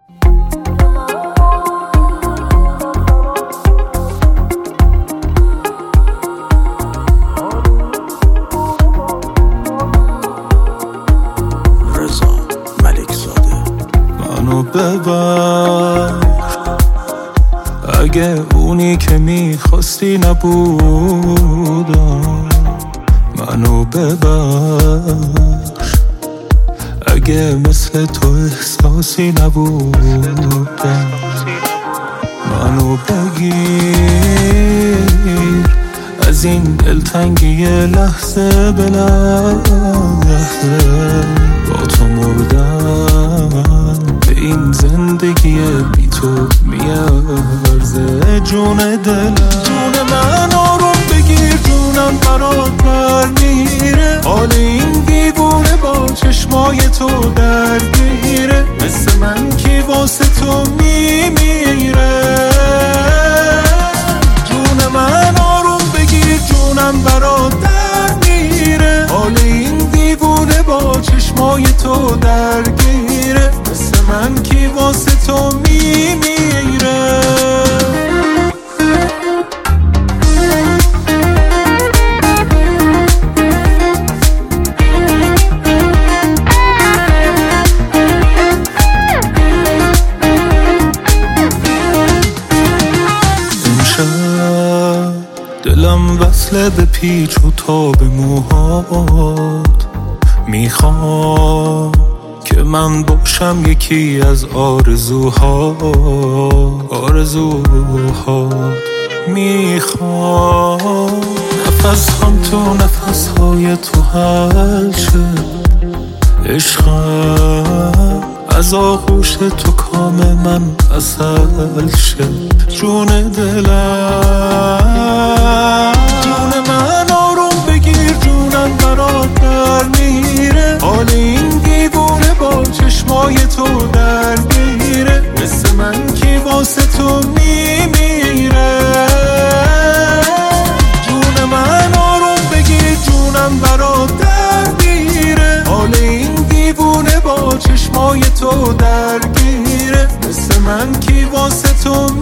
منو ببر اگه اونی که میخواستی نبودم، منو ببخش اگه مثل تو احساسی نبودم، منو بگیر از این دلتنگی لحظه به لحظه، با تو مردم به این زندگی بی تو میارزه. جون دلم، جون من آروم بگیر، جونم برات بر میره، حال این دیوونه با چشمای تو درگیره، مثل من کی واسه تو میمیره. جون من آروم بگیر، جونم برات در میره، حال این دیوونه با چشمای تو درگیره، مثل من کی واسه تو میمیره. دلم وصله به پیچ و تاب موهات، میخوام که من باشم یکی از آرزوهات، میخوام نفسم تو نفسهای تو حل شه، عشقم از آغوش تو کام من عسل شه. جون دلم، جون من آروم بگیر، جونم برات در میره، حال این دیوونه با چشمای تو درگیره، مثل من کی واسه تو میمیره. جون من آروم بگیر، جونم برات در میره، حال این دیوونه با چشمای تو درگیره، مثل من کی واسه تو